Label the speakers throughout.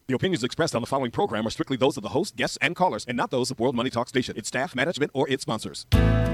Speaker 1: The opinions expressed on the following program are strictly those of the host, guests, and callers, and not those of World Money Talk Station, its staff, management, or its sponsors.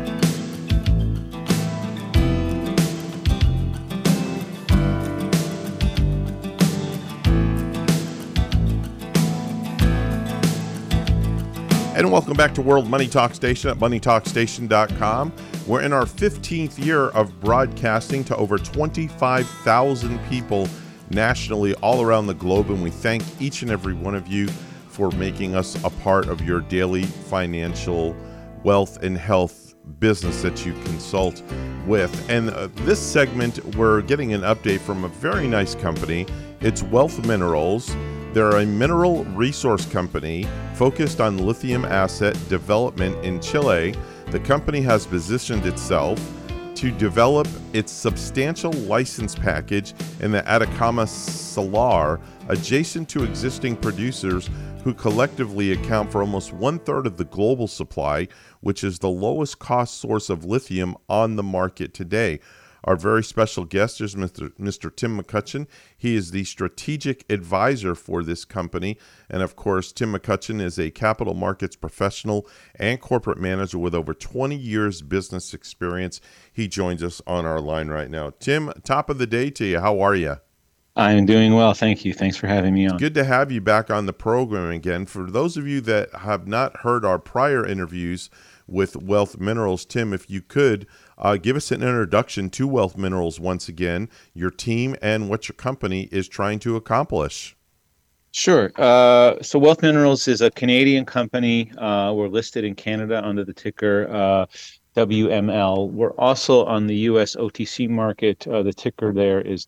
Speaker 2: And welcome back to World Money Talk Station at moneytalkstation.com. We're in our 15th year of broadcasting to over 25,000 people nationally all around the globe, and we thank each and every one of you for making us a part of your daily financial wealth and health business that you consult with. And this segment, we're getting an update from a very nice company. It's Wealth Minerals. They're a mineral resource company focused on lithium asset development in Chile. The company has positioned itself to develop its substantial license package in the Atacama Salar, adjacent to existing producers who collectively account for almost 1/3 of the global supply, which is the lowest cost source of lithium on the market today. Our very special guest is Mr. Tim McCutcheon. He is the strategic advisor for this company. And of course, Tim McCutcheon is a capital markets professional and corporate manager with over 20 years business experience. He joins us on our line right now. Tim, top of the day to you. How are you?
Speaker 3: I'm doing well. Thank you. Thanks for having me on.
Speaker 2: Good to have you back on the program again. For those of you that have not heard our prior interviews with Wealth Minerals, Tim, if you could give us an introduction to Wealth Minerals once again, your team, and what your company is trying to accomplish.
Speaker 3: Sure. So Wealth Minerals is a Canadian company. We're listed in Canada under the ticker WML. We're also on the US OTC market. The ticker there is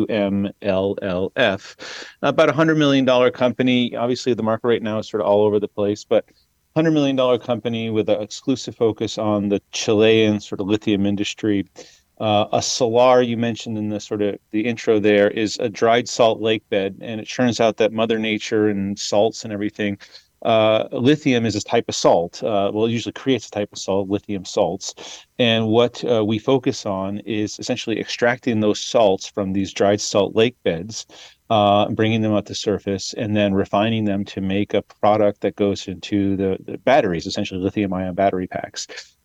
Speaker 3: WMLLF. About a $100 million company. Obviously, the market right now is sort of all over the place, but $100 million company with an exclusive focus on the Chilean sort of lithium industry. A salar, you mentioned in the sort of the intro there, is a dried salt lake bed. And it turns out that Mother Nature and salts and everything, lithium is a type of salt. Well, it usually creates a type of salt, lithium salts. And what we focus on is essentially extracting those salts from these dried salt lake beds, bringing them up to surface, and then refining them to make a product that goes into the batteries, essentially lithium-ion battery packs.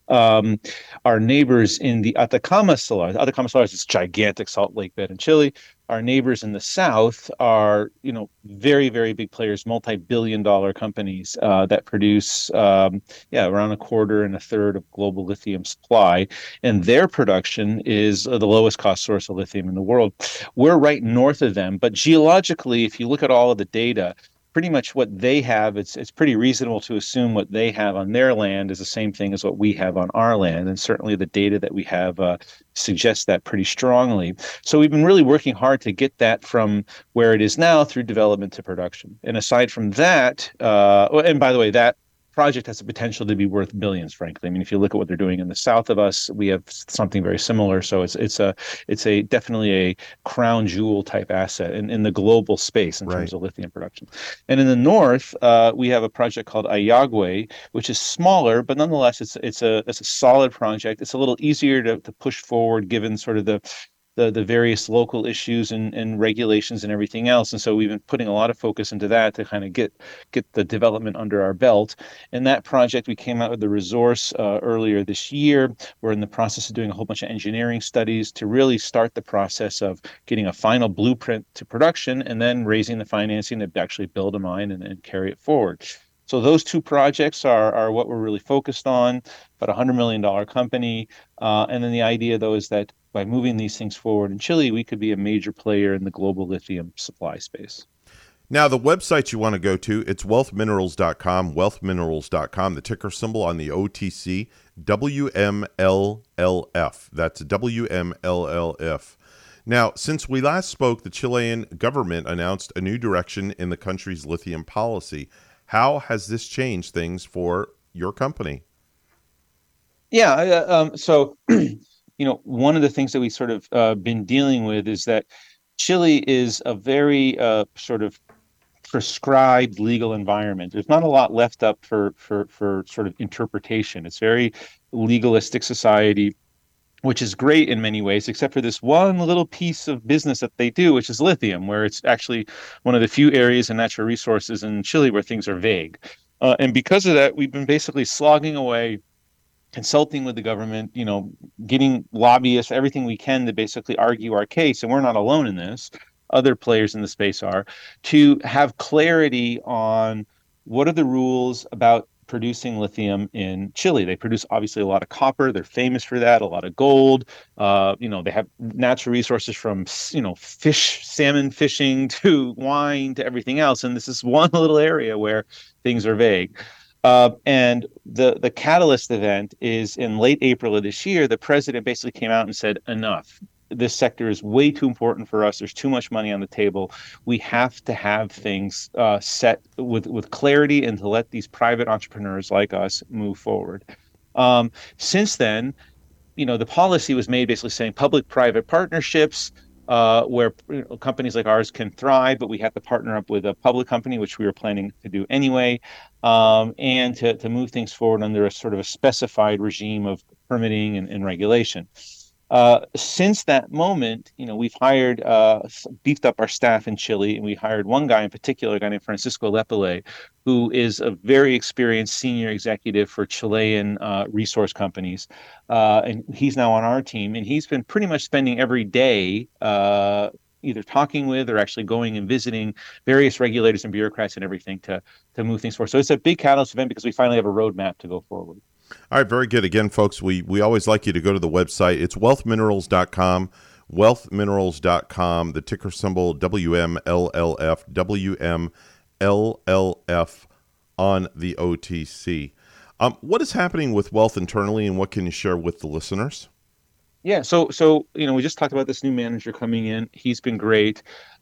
Speaker 3: Our neighbors in the Atacama Salar is this gigantic salt lake bed in Chile. Our neighbors in the south are, very, very big players, multi-billion-dollar companies that produce, around 1/4 and 1/3 of global lithium supply, and their production is the lowest cost source of lithium in the world. We're right north of them, but geologically, if you look at all of the data, pretty much what they have, it's pretty reasonable to assume what they have on their land is the same thing as what we have on our land. And certainly the data that we have suggests that pretty strongly. So we've been really working hard to get that from where it is now through development to production. And aside from that, and by the way, that project has the potential to be worth billions, frankly. I mean, if you look at what they're doing in the south of us, we have something very similar. So it's definitely a crown jewel type asset in the global space in terms of lithium production. And in the north, we have a project called Ayagüe, which is smaller, but nonetheless, it's a solid project. It's a little easier to push forward given sort of the various local issues and regulations and everything else. And so we've been putting a lot of focus into that to kind of get the development under our belt. And that project, we came out with the resource earlier this year. We're in the process of doing a whole bunch of engineering studies to really start the process of getting a final blueprint to production and then raising the financing to actually build a mine and carry it forward. So those two projects are what we're really focused on, about a $100 million company. And then the idea, though, is that by moving these things forward in Chile, we could be a major player in the global lithium supply space.
Speaker 2: Now, the website you want to go to, it's wealthminerals.com, wealthminerals.com, the ticker symbol on the OTC, WMLLF. That's WMLLF. Now, since we last spoke, the Chilean government announced a new direction in the country's lithium policy. How has this changed things for your company?
Speaker 3: Yeah, so one of the things that we sort of been dealing with is that Chile is a very sort of prescribed legal environment. There's not a lot left up for sort of interpretation. It's very legalistic society. which is great in many ways, except for this one little piece of business that they do, which is lithium, where it's actually one of the few areas in natural resources in Chile where things are vague. And because of that, we've been basically slogging away, consulting with the government, getting lobbyists, everything we can to basically argue our case. And we're not alone in this. Other players in the space are, to have clarity on what are the rules about producing lithium in Chile. They produce obviously a lot of copper. They're famous for that. A lot of gold. They have natural resources from salmon fishing to wine to everything else. And this is one little area where things are vague. And the catalyst event is in late April of this year. The president basically came out and said, enough. This sector is way too important for us. There's too much money on the table. We have to have things set with clarity and to let these private entrepreneurs like us move forward. Since then, the policy was made basically saying public-private partnerships where companies like ours can thrive, but we have to partner up with a public company, which we were planning to do anyway, and to move things forward under a sort of a specified regime of permitting and regulation. Since that moment, we've hired, beefed up our staff in Chile, and we hired one guy in particular, a guy named Francisco Lepele, who is a very experienced senior executive for Chilean resource companies. And he's now on our team, and he's been pretty much spending every day either talking with or actually going and visiting various regulators and bureaucrats and everything to move things forward. So it's a big catalyst event because we finally have a roadmap to go forward.
Speaker 2: All right, very good. Again, folks, we always like you to go to the website. It's wealthminerals.com, wealthminerals.com, the ticker symbol WMLLF, WMLLF on the OTC. What is happening with Wealth internally, and what can you share with the listeners?
Speaker 3: Yeah, so we just talked about this new manager coming in. He's been great.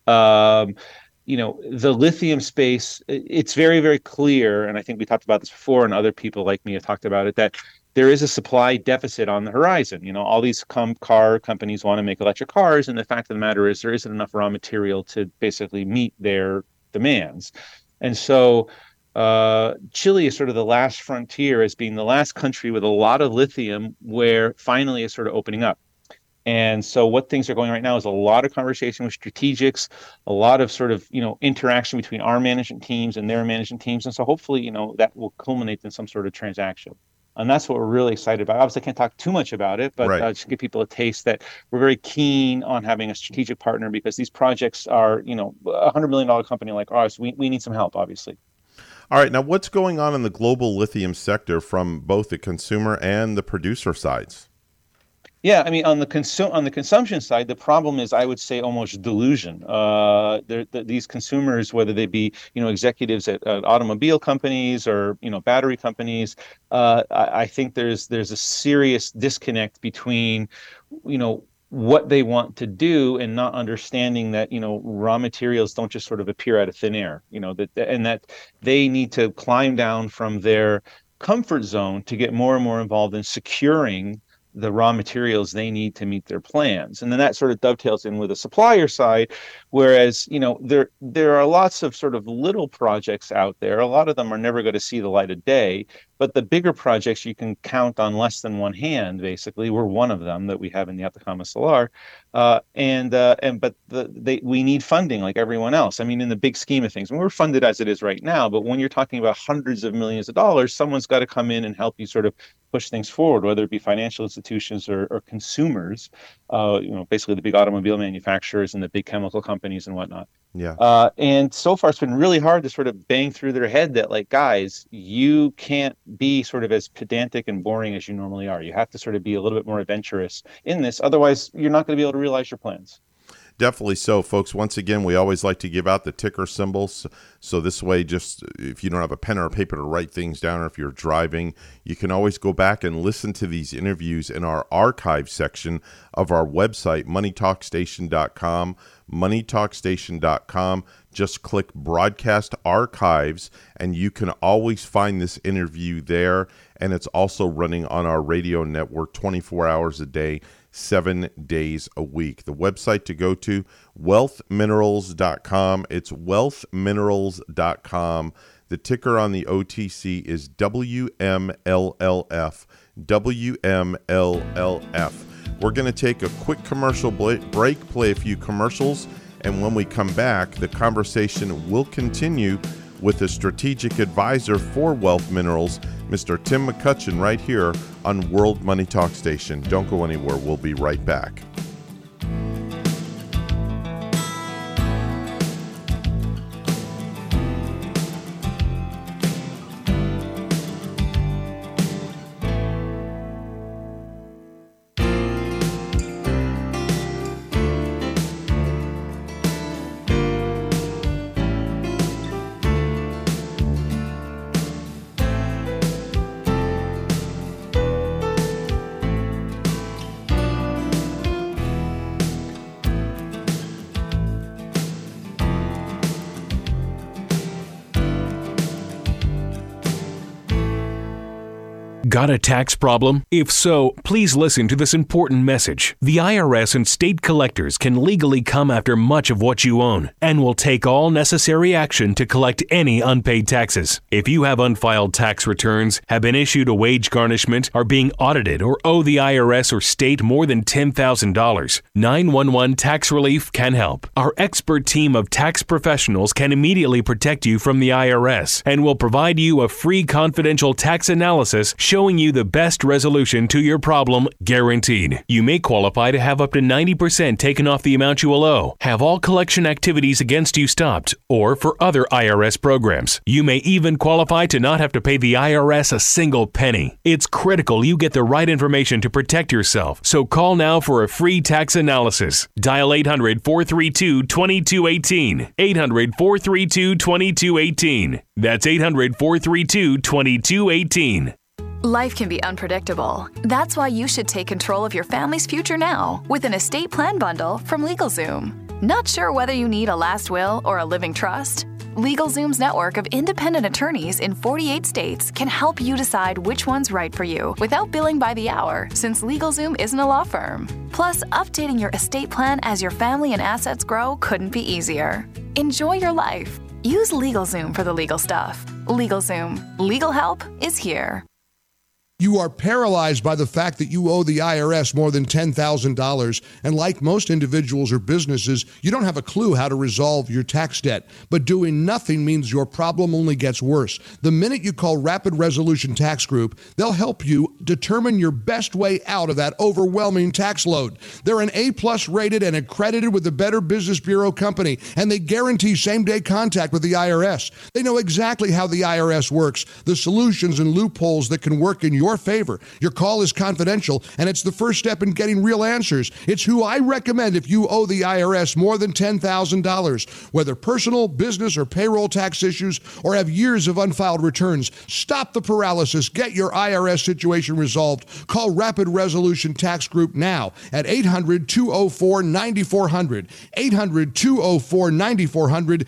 Speaker 3: The lithium space, it's very, very clear, and I think we talked about this before, and other people like me have talked about it, that there is a supply deficit on the horizon. All these car companies want to make electric cars, and the fact of the matter is there isn't enough raw material to basically meet their demands. And so Chile is sort of the last frontier as being the last country with a lot of lithium where finally it's sort of opening up. And so what things are going right now is a lot of conversation with strategics, a lot of sort of, interaction between our management teams and their management teams. And so hopefully, that will culminate in some sort of transaction. And that's what we're really excited about. Obviously, I can't talk too much about it, but just give people a taste that we're very keen on having a strategic partner because these projects are, a $100 million company like ours. We need some help, obviously.
Speaker 2: All right. Now, what's going on in the global lithium sector from both the consumer and the producer sides?
Speaker 3: Yeah, I mean, on the consumption side, the problem is, I would say, almost delusion. These consumers, whether they be, executives at automobile companies or, battery companies, I think there's a serious disconnect between, what they want to do and not understanding that, raw materials don't just sort of appear out of thin air, and that they need to climb down from their comfort zone to get more and more involved in securing the raw materials they need to meet their plans. And then that sort of dovetails in with the supplier side, whereas, there are lots of sort of little projects out there. A lot of them are never going to see the light of day, but the bigger projects you can count on less than one hand, basically. We're one of them that we have in the Atacama Salar. We need funding like everyone else. I mean, in the big scheme of things, we're funded as it is right now, but when you're talking about hundreds of millions of dollars, someone's got to come in and help you sort of push things forward, whether it be financial institutions or consumers, basically the big automobile manufacturers and the big chemical companies and whatnot.
Speaker 2: Yeah.
Speaker 3: And so far, it's been really hard to sort of bang through their head that, like, guys, you can't be sort of as pedantic and boring as you normally are. You have to sort of be a little bit more adventurous in this. Otherwise, you're not going to be able to realize your plans.
Speaker 2: Definitely so, folks. Once again, we always like to give out the ticker symbols. So this way, just if you don't have a pen or a paper to write things down, or if you're driving, you can always go back and listen to these interviews in our archive section of our website, moneytalkstation.com, moneytalkstation.com. Just click Broadcast Archives, and you can always find this interview there. And it's also running on our radio network 24 hours a day, 7 days a week. The website to go to, wealthminerals.com. It's wealthminerals.com. The ticker on the OTC is WMLLF. WMLLF. We're going to take a quick commercial break, play a few commercials, and when we come back, the conversation will continue with a strategic advisor for Wealth Minerals, Mr. Tim McCutcheon, right here on World Money Talk Station. Don't go anywhere. We'll be right back.
Speaker 4: Got a tax problem? If so, please listen to this important message. The IRS and state collectors can legally come after much of what you own and will take all necessary action to collect any unpaid taxes. If you have unfiled tax returns, have been issued a wage garnishment, are being audited, or owe the IRS or state more than $10,000, 911 Tax Relief can help. Our expert team of tax professionals can immediately protect you from the IRS and will provide you a free confidential tax analysis showing you the best resolution to your problem, guaranteed. You may qualify to have up to 90% taken off the amount you will owe, have all collection activities against you stopped, or for other IRS programs. You may even qualify to not have to pay the IRS a single penny. It's critical you get the right information to protect yourself, so call now for a free tax analysis. Dial 800-432-2218. 800-432-2218. That's 800-432-2218.
Speaker 5: Life can be unpredictable. That's why you should take control of your family's future now with an estate plan bundle from LegalZoom. Not sure whether you need a last will or a living trust? LegalZoom's network of independent attorneys in 48 states can help you decide which one's right for you without billing by the hour, since LegalZoom isn't a law firm. Plus, updating your estate plan as your family and assets grow couldn't be easier. Enjoy your life. Use LegalZoom for the legal stuff. LegalZoom. Legal help is here.
Speaker 6: You are paralyzed by the fact that you owe the IRS more than $10,000, and like most individuals or businesses, you don't have a clue how to resolve your tax debt. But doing nothing means your problem only gets worse. The minute you call Rapid Resolution Tax Group, they'll help you determine your best way out of that overwhelming tax load. They're an A-plus rated and accredited with the Better Business Bureau company, and they guarantee same-day contact with the IRS. They know exactly how the IRS works, the solutions and loopholes that can work in your favor. Your call is confidential, and it's the first step in getting real answers. It's who I recommend if you owe the IRS more than $10,000. Whether personal, business, or payroll tax issues, or have years of unfiled returns, stop the paralysis. Get your IRS situation resolved. Call Rapid Resolution Tax Group now at 800-204-9400. 800-204-9400.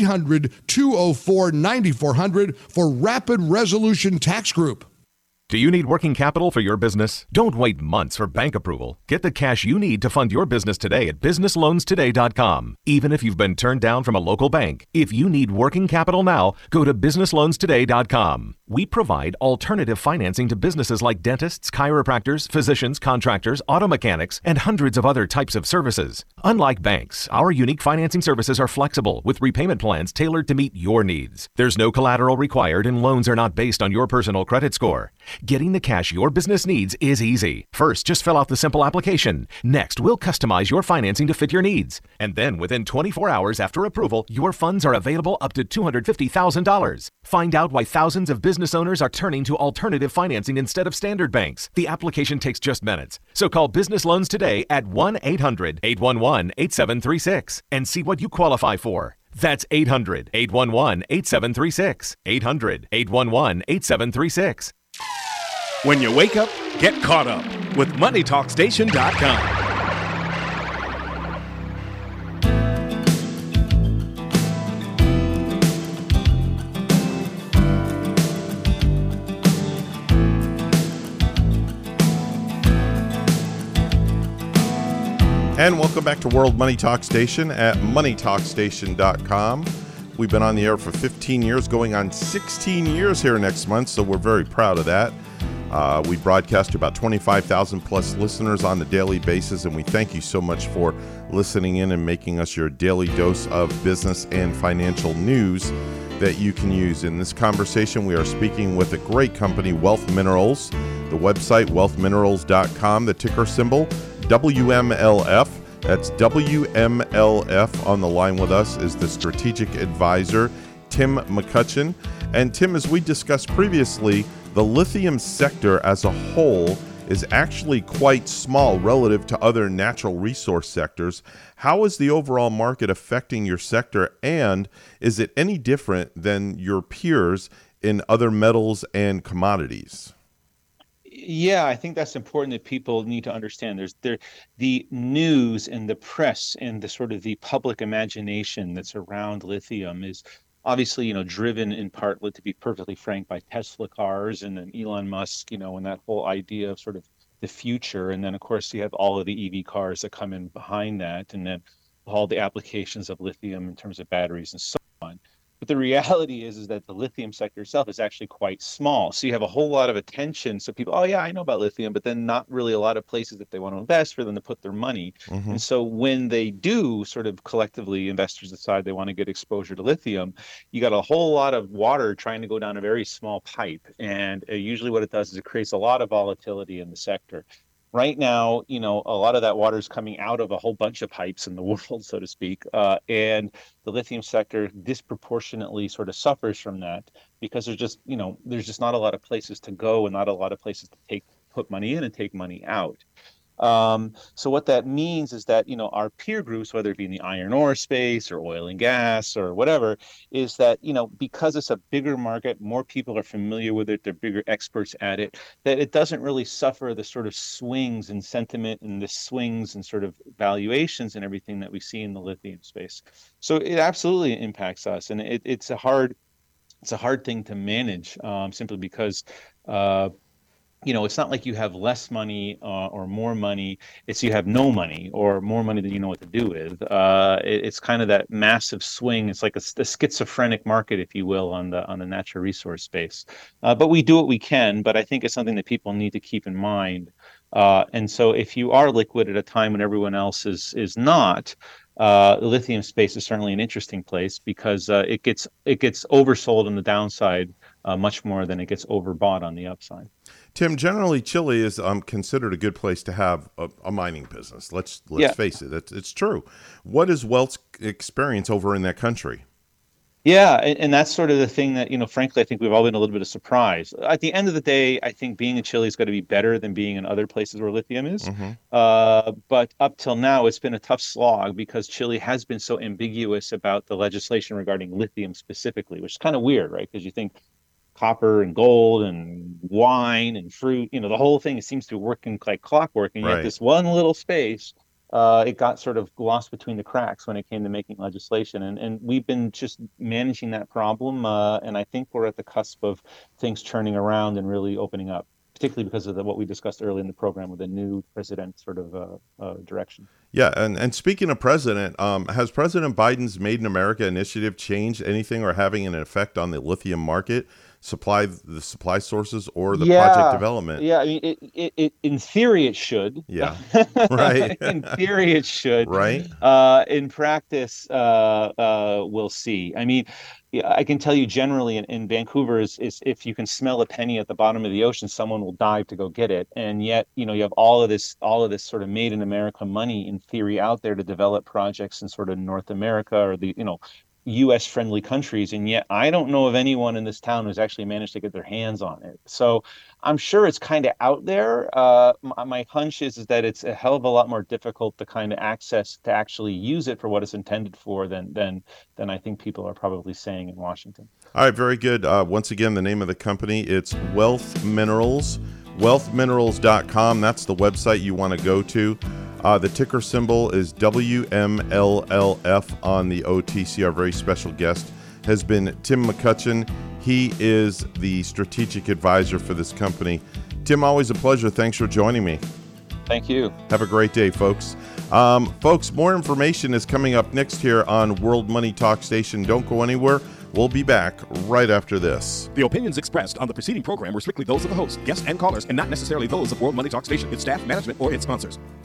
Speaker 6: 800-204-9400 for Rapid Resolution Tax Group.
Speaker 7: Do you need working capital for your business? Don't wait months for bank approval. Get the cash you need to fund your business today at businessloanstoday.com. Even if you've been turned down from a local bank, if you need working capital now, go to businessloanstoday.com. We provide alternative financing to businesses like dentists, chiropractors, physicians, contractors, auto mechanics, and hundreds of other types of services. Unlike banks, our unique financing services are flexible with repayment plans tailored to meet your needs. There's no collateral required and loans are not based on your personal credit score. Getting the cash your business needs is easy. First, just fill out the simple application. Next, we'll customize your financing to fit your needs. And then within 24 hours after approval, your funds are available up to $250,000. Find out why thousands of business owners are turning to alternative financing instead of standard banks. The application takes just minutes. So call Business Loans today at 1-800-811-8736 and see what you qualify for. That's 800-811-8736. 800-811-8736.
Speaker 1: When you wake up, get caught up with MoneyTalkStation.com.
Speaker 2: And welcome back to World Money Talk Station at MoneyTalkStation.com. We've been on the air for 15 years, going on 16 years here next month, so we're very proud of that. We broadcast to about 25,000 plus listeners on a daily basis, and we thank you so much for listening in and making us your daily dose of business and financial news that you can use. In this conversation, we are speaking with a great company, Wealth Minerals. The website, wealthminerals.com, the ticker symbol, WMLF. That's WMLF. On the line with us is the strategic advisor, Tim McCutcheon. And Tim, as we discussed previously, the lithium sector as a whole is actually quite small relative to other natural resource sectors. How is the overall market affecting your sector, and is it any different than your peers in other metals and commodities?
Speaker 3: Yeah, I think that's important that people need to understand. The news and the press and the sort of the public imagination that's around lithium is obviously, driven in part, to be perfectly frank, by Tesla cars and then Elon Musk, and that whole idea of sort of the future. And then, of course, you have all of the EV cars that come in behind that, and then all the applications of lithium in terms of batteries and so on. But the reality is that the lithium sector itself is actually quite small. So you have a whole lot of attention. So people, oh, yeah, I know about lithium, but then not really a lot of places that they want to invest for them to put their money. Mm-hmm. And so when they do sort of collectively, investors decide they want to get exposure to lithium, you got a whole lot of water trying to go down a very small pipe. And usually what it does is it creates a lot of volatility in the sector. Right now, a lot of that water is coming out of a whole bunch of pipes in the world, so to speak, and the lithium sector disproportionately sort of suffers from that because there's just not a lot of places to go and not a lot of places to put money in and take money out. So what that means is that, our peer groups, whether it be in the iron ore space or oil and gas or whatever, is that, because it's a bigger market, more people are familiar with it, they're bigger experts at it, that it doesn't really suffer the sort of swings in sentiment and the swings and sort of valuations and everything that we see in the lithium space. So it absolutely impacts us. And it's a hard thing to manage, simply because, it's not like you have less money or more money. It's you have no money or more money than you know what to do with. It's kind of that massive swing. It's like a schizophrenic market, if you will, on the natural resource space. But we do what we can. But I think it's something that people need to keep in mind. And so if you are liquid at a time when everyone else is not, the lithium space is certainly an interesting place because it gets oversold on the downside much more than it gets overbought on the upside.
Speaker 2: Tim, generally Chile is considered a good place to have a mining business. Let's face it, it's true. What is Wealth's experience over in that country?
Speaker 3: Yeah, and that's sort of the thing that, frankly, I think we've all been a little bit of surprise. At the end of the day, I think being in Chile is going to be better than being in other places where lithium is. Mm-hmm. But up till now, it's been a tough slog because Chile has been so ambiguous about the legislation regarding lithium specifically, which is kind of weird, right? Because you think copper and gold and wine and fruit, the whole thing seems to be working like clockwork. And yet this one little space, it got sort of lost between the cracks when it came to making legislation. And we've been just managing that problem. And I think we're at the cusp of things turning around and really opening up, particularly because of what we discussed earlier in the program with the new president sort of direction.
Speaker 2: Yeah. And speaking of president, has President Biden's Made in America initiative changed anything or having an effect on the lithium market? The supply sources or the project development? Yeah, I mean,
Speaker 3: it in theory it should.
Speaker 2: Yeah, right.
Speaker 3: In theory it should.
Speaker 2: Right.
Speaker 3: In practice, we'll see. I mean, I can tell you generally in Vancouver is if you can smell a penny at the bottom of the ocean, someone will dive to go get it. And yet, you have all of this sort of made in America money in theory out there to develop projects in sort of North America or the, U.S. friendly countries, and yet I don't know of anyone in this town who's actually managed to get their hands on it. So I'm sure it's kind of out there. My hunch is that it's a hell of a lot more difficult to kind of access to actually use it for what it's intended for than I think people are probably saying in Washington.
Speaker 2: All right, very good. Once again, the name of the company, it's Wealth Minerals, wealthminerals.com. That's the website you want to go to. The ticker symbol is WMLLF on the OTC. Our very special guest has been Tim McCutcheon. He is the strategic advisor for this company. Tim, always a pleasure. Thanks for joining me.
Speaker 3: Thank you.
Speaker 2: Have a great day, folks. Folks, more information is coming up next here on World Money Talk Station. Don't go anywhere. We'll be back right after this.
Speaker 1: The opinions expressed on the preceding program were strictly those of the host, guests, and callers, and not necessarily those of World Money Talk Station, its staff, management, or its sponsors.